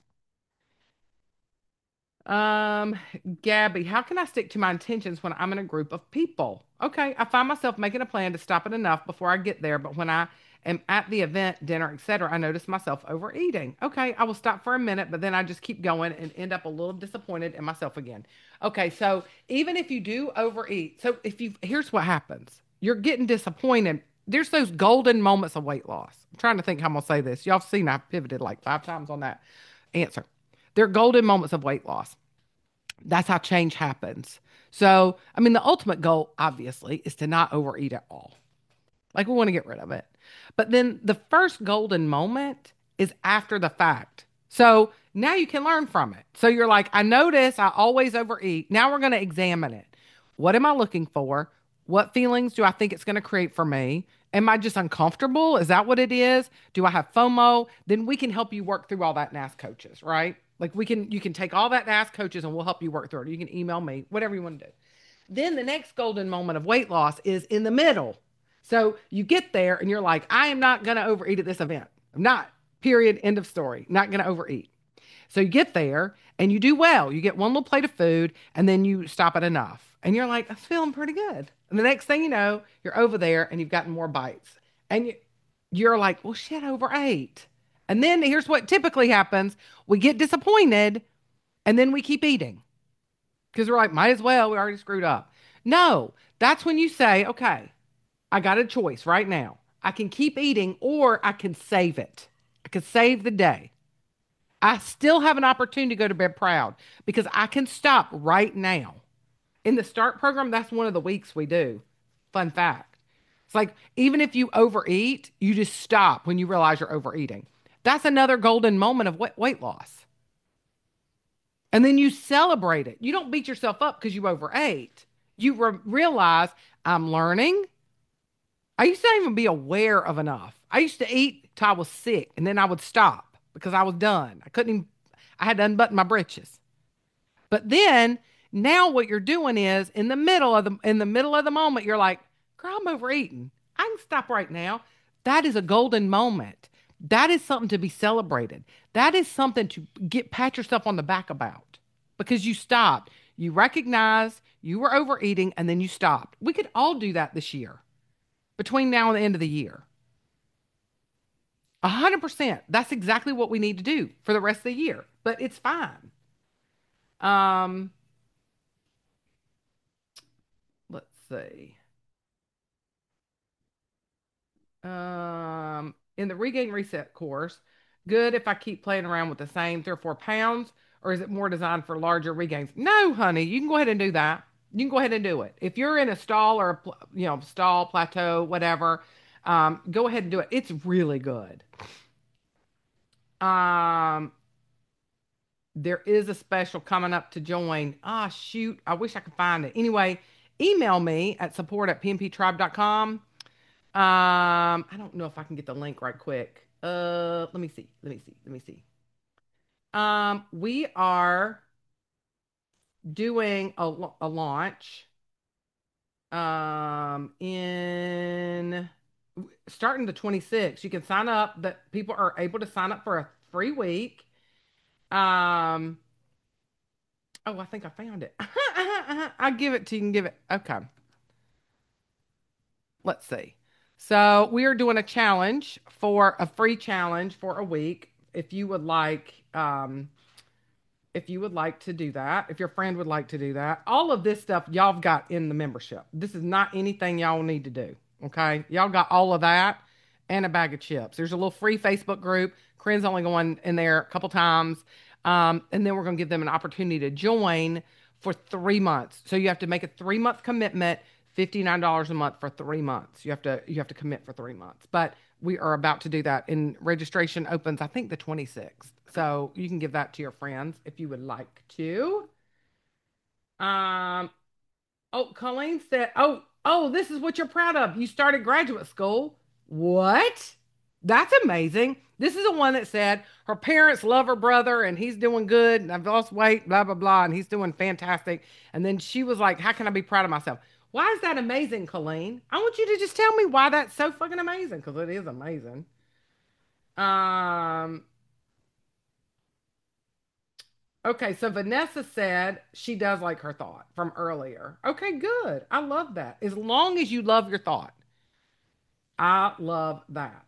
Um, Gabby, how can I stick to my intentions when I'm in a group of people? Okay, I find myself making a plan to stop it enough before I get there, but when I am at the event, dinner, etc., I notice myself overeating. Okay, I will stop for a minute, but then I just keep going and end up a little disappointed in myself again. Okay, so even if you do overeat, so if you here's what happens. You're getting disappointed. There's those golden moments of weight loss. I'm trying to think how I'm gonna say this. Y'all have seen I pivoted like 5 times on that answer. They're golden moments of weight loss. That's how change happens. So, I mean, the ultimate goal, obviously, is to not overeat at all. Like, we want to get rid of it. But then the first golden moment is after the fact. So now you can learn from it. So you're like, I notice I always overeat. Now we're going to examine it. What am I looking for? What feelings do I think it's going to create for me? Am I just uncomfortable? Is that what it is? Do I have FOMO? Then we can help you work through all that and ask coaches, right? Like you can take all that and ask coaches and we'll help you work through it. You can email me, whatever you want to do. Then the next golden moment of weight loss is in the middle. So you get there and you're like, I am not going to overeat at this event. I'm not. Period. End of story. Not going to overeat. So you get there and you do well. You get one little plate of food and then you stop at enough. And you're like, I'm feeling pretty good. And the next thing you know, you're over there and you've gotten more bites. And you're like, well, shit, I overate. And then here's what typically happens, we get disappointed and then we keep eating because we're like, might as well. We already screwed up. No, that's when you say, okay, I got a choice right now. I can keep eating or I can save it. I can save the day. I still have an opportunity to go to bed proud because I can stop right now. In the START program, that's one of the weeks we do. Fun fact. It's like even if you overeat, you just stop when you realize you're overeating. That's another golden moment of weight loss. And then you celebrate it. You don't beat yourself up because you overate. You realize I'm learning. I used to not even be aware of enough. I used to eat till I was sick and then I would stop because I was done. I couldn't even, I had to unbutton my britches. But then now what you're doing is in the middle of the moment, you're like, girl, I'm overeating. I can stop right now. That is a golden moment. That is something to be celebrated. That is something to pat yourself on the back about because you stopped. You recognize you were overeating and then you stopped. We could all do that this year between now and the end of the year. 100%. That's exactly what we need to do for the rest of the year. But it's fine. Um, let's see. In the regain reset course, good if I keep playing around with the same 3 or 4 pounds, or is it more designed for larger regains? No, honey, you can go ahead and do that. You can go ahead and do it. If you're in a stall or stall plateau, whatever, go ahead and do it. It's really good. Um, there is a special coming up to join. Ah, shoot. I wish I could find it. Anyway, email me at support@pnptribe.com. I don't know if I can get the link right quick. Let me see. Let me see. We are doing a launch in starting the 26th. You can sign up that people are able to sign up for a free week. Um, oh, I think I found it. I'll give it to you and give it. Okay. Let's see. So we are doing a challenge for a free challenge for a week. If you would like to do that, if your friend would like to do that, all of this stuff y'all have got in the membership. This is not anything y'all need to do. Okay. Y'all got all of that and a bag of chips. There's a little free Facebook group. Corinne's only going in there a couple times. And then we're going to give them an opportunity to join for 3 months. So you have to make a 3 month commitment, $59 a month for 3 months. You have to commit for 3 months. But we are about to do that. And registration opens, I think, the 26th. So you can give that to your friends if you would like to. Um, oh, Colleen said, this is what you're proud of. You started graduate school. What? That's amazing. This is the one that said her parents love her brother and he's doing good and I've lost weight, blah, blah, blah, and he's doing fantastic. And then she was like, how can I be proud of myself? Why is that amazing, Colleen? I want you to just tell me why that's so fucking amazing because it is amazing. Um, Okay, so Vanessa said she does like her thought from earlier. Okay, good. I love that. As long as you love your thought. I love that.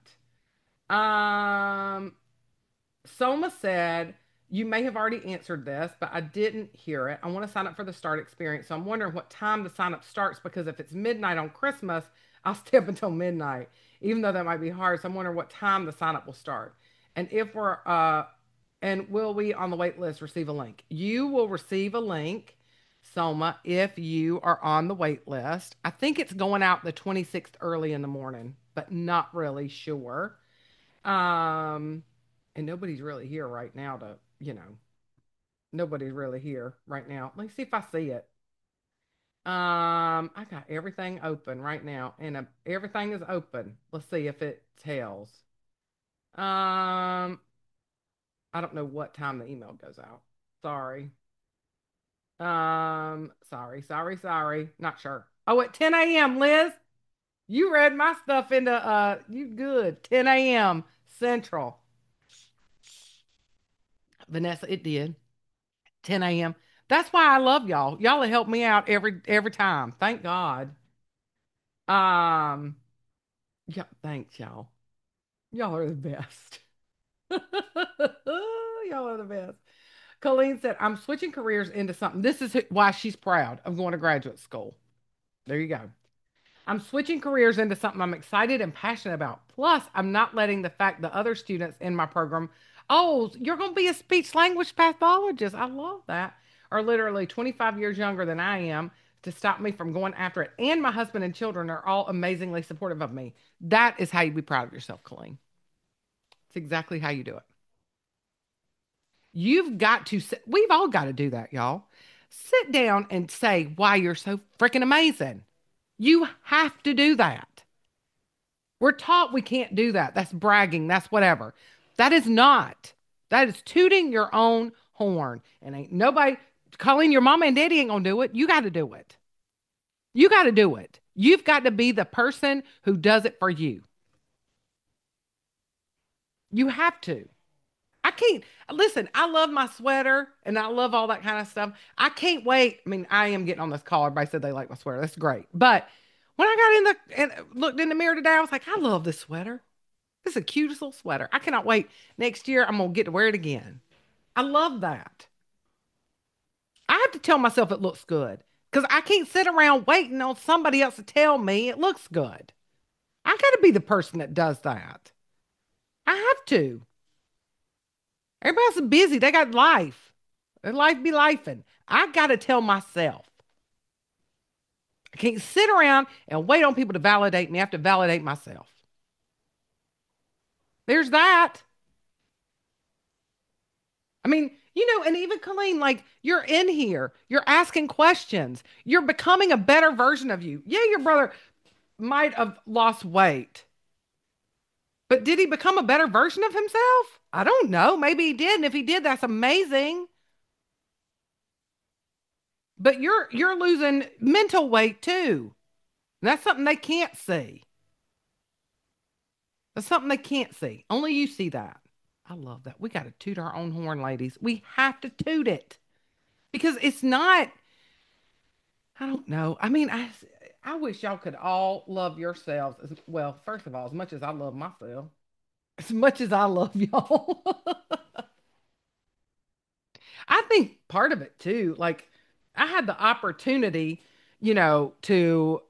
Um, Soma said, you may have already answered this, but I didn't hear it. I want to sign up for the start experience. So I'm wondering what time the sign up starts because if it's midnight on Christmas, I'll stay up until midnight, even though that might be hard. So I'm wondering what time the sign up will start. And if we're And will we on the wait list receive a link? You will receive a link, Soma, if you are on the wait list. I think it's going out the 26th early in the morning, but not really sure. Um, and nobody's really here right now nobody's really here right now. Let me see if I see it. I got everything open right now, and everything is open. Let's see if it tells. Um, I don't know what time the email goes out. Sorry. Sorry. Not sure. Oh, at 10 a.m., Liz. You read my stuff into you good. 10 a.m. Central. Vanessa, it did. 10 a.m. That's why I love y'all. Y'all have helped me out every time. Thank God. Um, yeah, thanks, y'all. Y'all are the best. Y'all are the best. Colleen said, I'm switching careers into something. This is why she's proud of going to graduate school. There you go. I'm switching careers into something I'm excited and passionate about. Plus, I'm not letting the fact that other students in my program, oh, you're going to be a speech language pathologist. I love that. Are literally 25 years younger than I am to stop me from going after it. And my husband and children are all amazingly supportive of me. That is how you be proud of yourself, Colleen. It's exactly how you do it. You've got to, we've all got to do that, y'all. Sit down and say why you're so freaking amazing. You have to do that. We're taught we can't do that. That's bragging. That's whatever. That is not. That is tooting your own horn. And ain't nobody calling your mama and daddy ain't gonna do it. You got to do it. You got to do it. You've got to be the person who does it for you. You have to. I can't listen. I love my sweater and I love all that kind of stuff. I can't wait. I mean, I am getting on this call. Everybody said they like my sweater. That's great. But when I got in the and looked in the mirror today, I was like, I love this sweater. This is the cutest little sweater. I cannot wait. Next year, I'm gonna get to wear it again. I love that. I have to tell myself it looks good because I can't sit around waiting on somebody else to tell me it looks good. I got to be the person that does that. I have to. Everybody else is busy. They got life. Their life be lifing. I got to tell myself. I can't sit around and wait on people to validate me. I have to validate myself. There's that. I mean, and even Colleen, like you're in here, you're asking questions, you're becoming a better version of you. Yeah, your brother might have lost weight, but did he become a better version of himself? I don't know. Maybe he did. And if he did, that's amazing. But you're losing mental weight too. And that's something they can't see. That's something they can't see. Only you see that. I love that. We got to toot our own horn, ladies. We have to toot it because it's not. I don't know. I mean, I wish y'all could all love yourselves as well. First of all, as much as I love myself, as much as I love y'all. I think part of it too, like I had the opportunity, to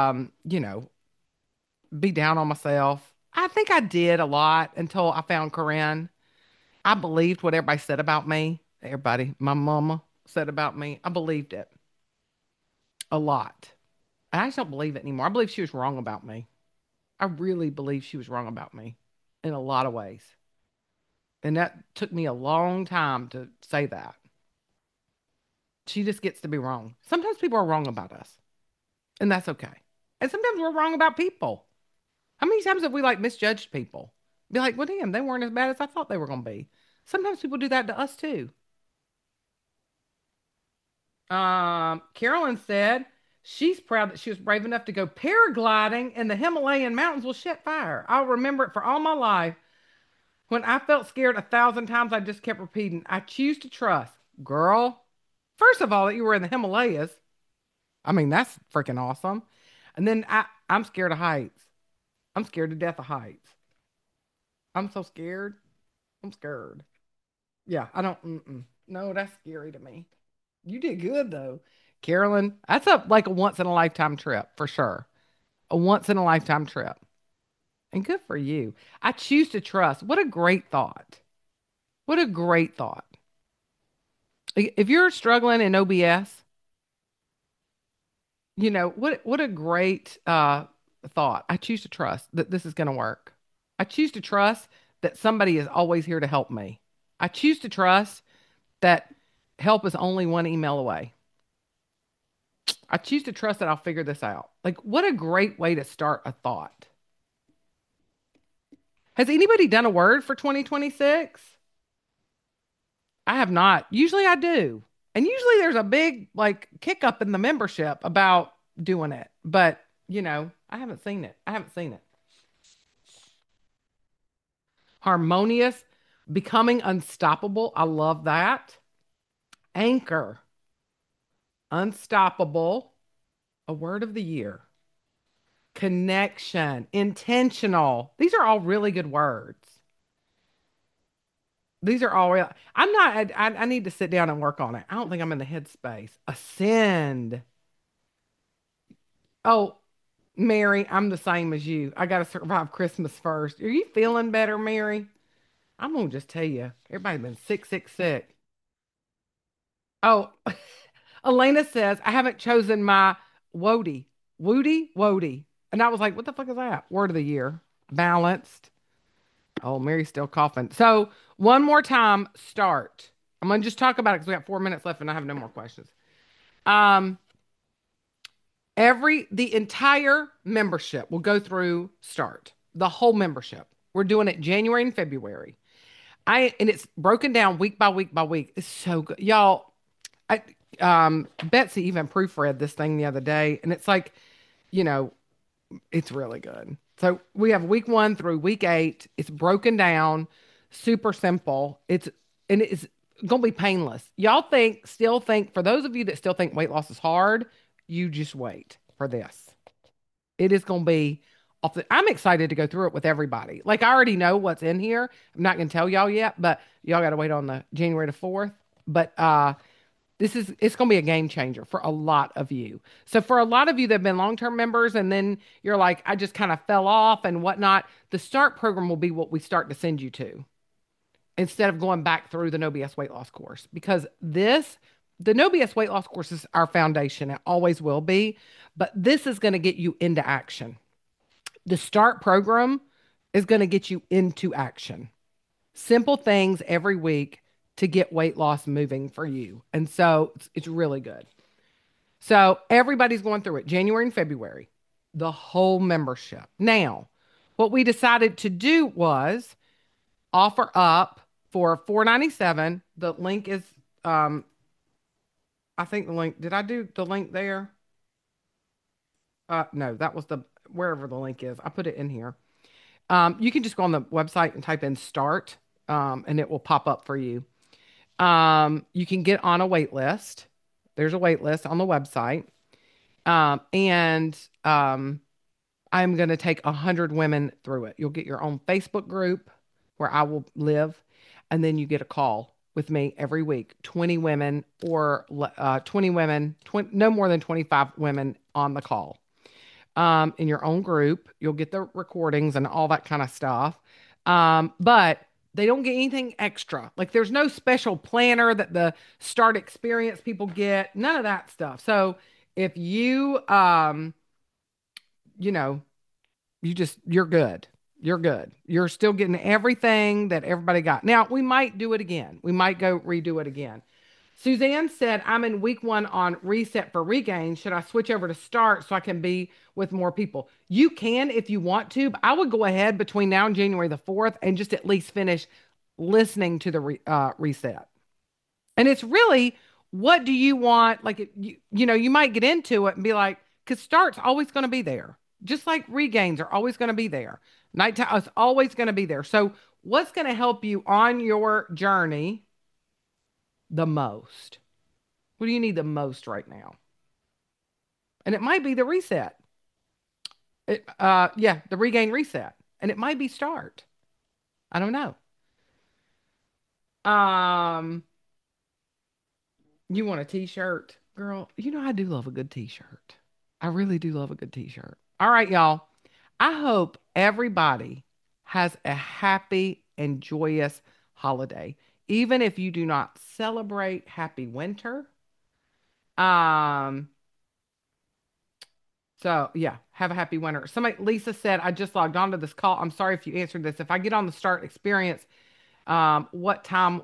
be down on myself. I think I did a lot until I found Corinne. I believed what everybody said about me. Everybody, my mama said about me. I believed it a lot. I just don't believe it anymore. I believe she was wrong about me. I really believe she was wrong about me in a lot of ways. And that took me a long time to say that. She just gets to be wrong. Sometimes people are wrong about us, and that's okay. And sometimes we're wrong about people. How many times have we like misjudged people? Be like, well, damn, they weren't as bad as I thought they were going to be. Sometimes people do that to us too. Carolyn said she's proud that she was brave enough to go paragliding in the Himalayan mountains with Fire. I'll remember it for all my life. When I felt scared 1,000 times, I just kept repeating, I choose to trust. Girl, first of all, that you were in the Himalayas. I mean, that's freaking awesome. And then I'm scared of heights. I'm scared to death of heights. I'm so scared. I'm scared. Yeah, I don't, no, that's scary to me. You did good though. Carolyn, that's like a once in a lifetime trip for sure. A once in a lifetime trip. And good for you. I choose to trust. What a great thought. What a great thought. If you're struggling in OBS, what a great thought. I choose to trust that this is going to work. I choose to trust that somebody is always here to help me. I choose to trust that help is only one email away. I choose to trust that I'll figure this out. Like, what a great way to start a thought. Has anybody done a word for 2026? I have not. Usually I do. And usually there's a big like kick up in the membership about doing it. But, I haven't seen it. I haven't seen it. Harmonious, becoming unstoppable. I love that. Anchor, unstoppable, a word of the year. Connection, intentional. These are all really good words. These are all real. I'm not, I need to sit down and work on it. I don't think I'm in the headspace. Ascend. Oh, Mary, I'm the same as you. I got to survive Christmas first. Are you feeling better, Mary? I'm going to just tell you, everybody's been sick, sick, sick. Oh, Elena says, I haven't chosen my Wody. Woody? Wody. And I was like, what the fuck is that? Word of the year. Balanced. Oh, Mary's still coughing. So, one more time, start. I'm going to just talk about it because we got 4 minutes left and I have no more questions. Um, the entire membership will go through start. The whole membership. We're doing it January and February. And it's broken down week by week by week. It's so good. Y'all, Betsy even proofread this thing the other day, and it's like, you know, it's really good. So we have week 1 through week 8. It's broken down, super simple. It's gonna be painless. Y'all still think, for those of you that still think weight loss is hard, you just wait for this. It is gonna be I'm excited to go through it with everybody. Like I already know what's in here. I'm not gonna tell y'all yet, but y'all gotta wait on the January the 4th. But it's going to be a game changer for a lot of you. So for a lot of you that have been long-term members and then you're like, I just kind of fell off and whatnot, the START program will be what we start to send you to instead of going back through the No BS weight loss course because the No BS weight loss course is our foundation. It always will be, but this is going to get you into action. The START program is going to get you into action. Simple things every week to get weight loss moving for you. And so it's really good. So everybody's going through it January and February, the whole membership. Now, what we decided to do was offer up for $4.97. The link is I think the link, did I do the link there? No, that was the wherever the link is. I put it in here. You can just go on the website and type in start and it will pop up for you. You can get on a wait list. There's a wait list on the website. And I'm going to take 100 women through it. You'll get your own Facebook group where I will live. And then you get a call with me every week. 20 women or 20 women, no more than 25 women on the call. In your own group. You'll get the recordings and all that kind of stuff. But they don't get anything extra. Like there's no special planner that the Start Experience people get. None of that stuff. So if you know, you're good. You're good. You're still getting everything that everybody got. Now, we might do it again. We might go redo it again. Suzanne said, I'm in week 1 on reset for regain. Should I switch over to start so I can be with more people? You can if you want to, but I would go ahead between now and January the 4th and just at least finish listening to the reset. And it's really, what do you want? Like, you might get into it and be like, because start's always going to be there. Just like regains are always going to be there. Nighttime is always going to be there. So, what's going to help you on your journey the most? What do you need the most right now? And it might be the reset. Yeah, the regain reset. And it might be start. I don't know. Um, you want a t-shirt? Girl, I do love a good t-shirt. I really do love a good t-shirt. All right, y'all. I hope everybody has a happy and joyous holiday. even if you do not celebrate happy winter. Um, so yeah, have a happy winter. Somebody, Lisa said, I just logged on to this call. I'm sorry if you answered this. If I get on the start experience, what time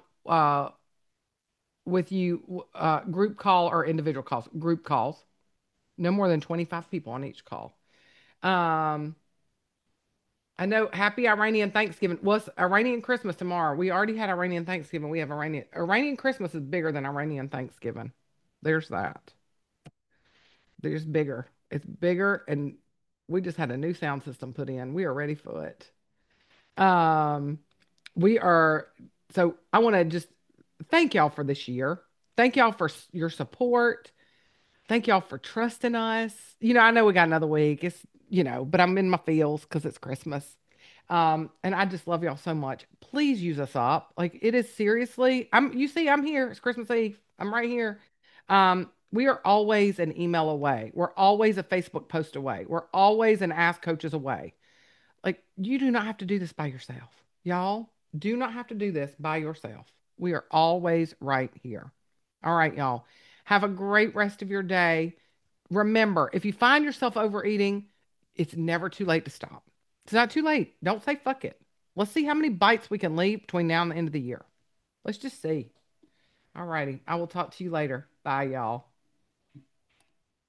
with you, group call or individual calls? Group calls. No more than 25 people on each call. Um, I know happy Iranian Thanksgiving was Iranian Christmas tomorrow. We already had Iranian Thanksgiving. We have Iranian Christmas is bigger than Iranian Thanksgiving. There's that. There's bigger. It's bigger, and we just had a new sound system put in. We are ready for it. Um, we are so I want to just thank y'all for this year. Thank y'all for your support. Thank y'all for trusting us. I know we got another week. But I'm in my feels because it's Christmas. And I just love y'all so much. Please use us up. Like it is seriously, you see, I'm here. It's Christmas Eve. I'm right here. We are always an email away. We're always a Facebook post away. We're always an Ask Coaches away. Like you do not have to do this by yourself. Y'all do not have to do this by yourself. We are always right here. All right, y'all. Have a great rest of your day. Remember, if you find yourself overeating, it's never too late to stop. It's not too late. Don't say fuck it. Let's see how many bites we can leave between now and the end of the year. Let's just see. All righty. I will talk to you later. Bye, y'all.